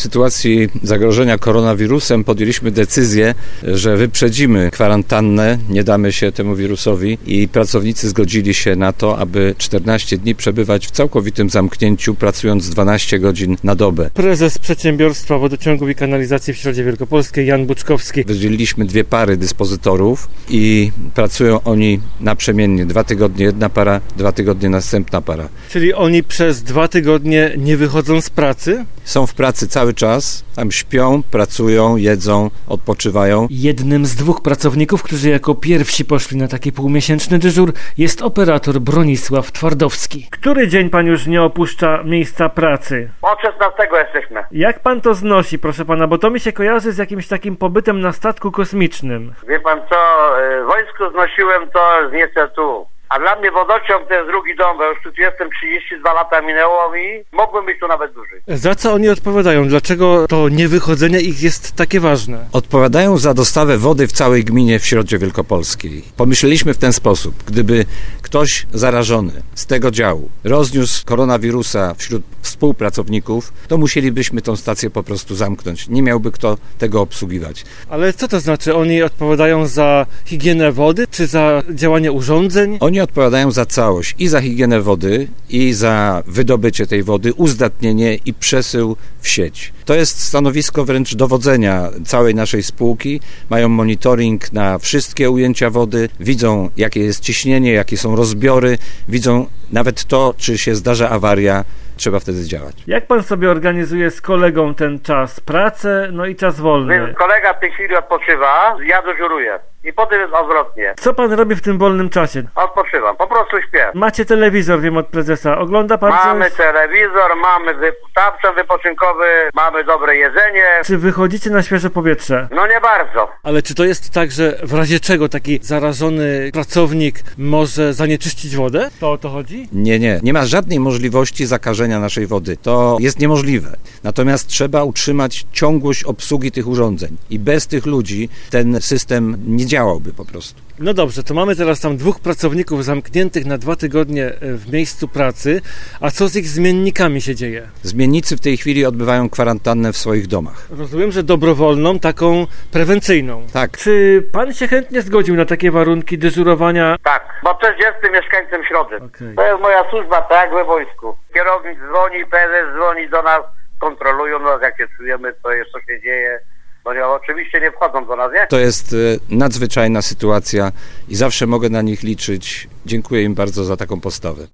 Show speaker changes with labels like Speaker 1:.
Speaker 1: sytuacji zagrożenia koronawirusem podjęliśmy decyzję, że wyprzedzimy kwarantannę, nie damy się temu wirusowi i pracownicy zgodzili się na to, aby 14 dni przebywać w całkowitym zamknięciu, pracując 12 godzin na dobę.
Speaker 2: Prezes Przedsiębiorstwa Wodociągów i Kanalizacji w Środzie Wielkopolskiej Jan Buczkowski.
Speaker 1: Wydzieliliśmy 2 pary dyspozytorów i pracują oni naprzemiennie. 2 tygodnie jedna para, 2 tygodnie następna para.
Speaker 2: Czyli oni przez 2 tygodnie nie wychodzą z pracy?
Speaker 1: Są w pracy cały czas, tam śpią, pracują, jedzą, odpoczywają.
Speaker 2: Jednym z 2 pracowników, którzy jako pierwsi poszli na taki półmiesięczny dyżur, jest operator Bronisław Twardowski. Który dzień pan już nie opuszcza miejsca pracy?
Speaker 3: Od 16 jesteśmy.
Speaker 2: Jak pan to znosi, proszę pana, bo to mi się kojarzy z jakimś takim pobytem na statku kosmicznym.
Speaker 3: Wie pan co, w wojsku znosiłem to z niestety. A dla mnie wodociąg to jest drugi dom, bo już tu jestem 32 lata minęło mi, mogłem być tu nawet dłużej.
Speaker 2: Za co oni odpowiadają? Dlaczego to niewychodzenie ich jest takie ważne?
Speaker 1: Odpowiadają za dostawę wody w całej gminie w Środzie Wielkopolskiej. Pomyśleliśmy w ten sposób, gdyby ktoś zarażony z tego działu rozniósł koronawirusa wśród współpracowników, to musielibyśmy tą stację po prostu zamknąć. Nie miałby kto tego obsługiwać.
Speaker 2: Ale co to znaczy? Oni odpowiadają za higienę wody, czy za działanie urządzeń?
Speaker 1: Oni odpowiadają za całość i za higienę wody, i za wydobycie tej wody, uzdatnienie i przesył w sieć. To jest stanowisko wręcz dowodzenia całej naszej spółki. Mają monitoring na wszystkie ujęcia wody, widzą jakie jest ciśnienie, jakie są rozbiory, widzą nawet to, czy się zdarza awaria, trzeba wtedy działać.
Speaker 2: Jak pan sobie organizuje z kolegą ten czas pracę, no i czas wolny?
Speaker 3: Więc kolega w tej chwili odpoczywa, ja dyżuruję. I potem jest odwrotnie.
Speaker 2: Co pan robi w tym wolnym czasie?
Speaker 3: Odpoczywam, po prostu śpię.
Speaker 2: Macie telewizor, wiem od prezesa. Ogląda pan
Speaker 3: Mamy
Speaker 2: coś?
Speaker 3: telewizor, mamy tapczan wypoczynkowy, mamy dobre jedzenie.
Speaker 2: Czy wychodzicie na świeże powietrze?
Speaker 3: No nie bardzo.
Speaker 2: Ale czy to jest tak, że w razie czego taki zarażony pracownik może zanieczyścić wodę? To o to chodzi?
Speaker 1: Nie. Nie ma żadnej możliwości zakażenia naszej wody. To jest niemożliwe. Natomiast trzeba utrzymać ciągłość obsługi tych urządzeń. I bez tych ludzi ten system nie działałby po prostu.
Speaker 2: No dobrze, to mamy teraz tam 2 pracowników zamkniętych na 2 tygodnie w miejscu pracy, a co z ich zmiennikami się dzieje?
Speaker 1: Zmiennicy w tej chwili odbywają kwarantannę w swoich domach.
Speaker 2: Rozumiem, że dobrowolną, taką prewencyjną.
Speaker 1: Tak.
Speaker 2: Czy pan się chętnie zgodził na takie warunki dyżurowania?
Speaker 3: Tak, bo też jestem mieszkańcem Środy.
Speaker 2: Okej.
Speaker 3: To jest moja służba, tak jak we wojsku. Kierownik dzwoni, prezes dzwoni do nas, kontrolują nas, jak się czujemy, co się dzieje. No nie, oczywiście nie wchodzą do nas, nie?
Speaker 1: To jest nadzwyczajna sytuacja i zawsze mogę na nich liczyć. Dziękuję im bardzo za taką postawę.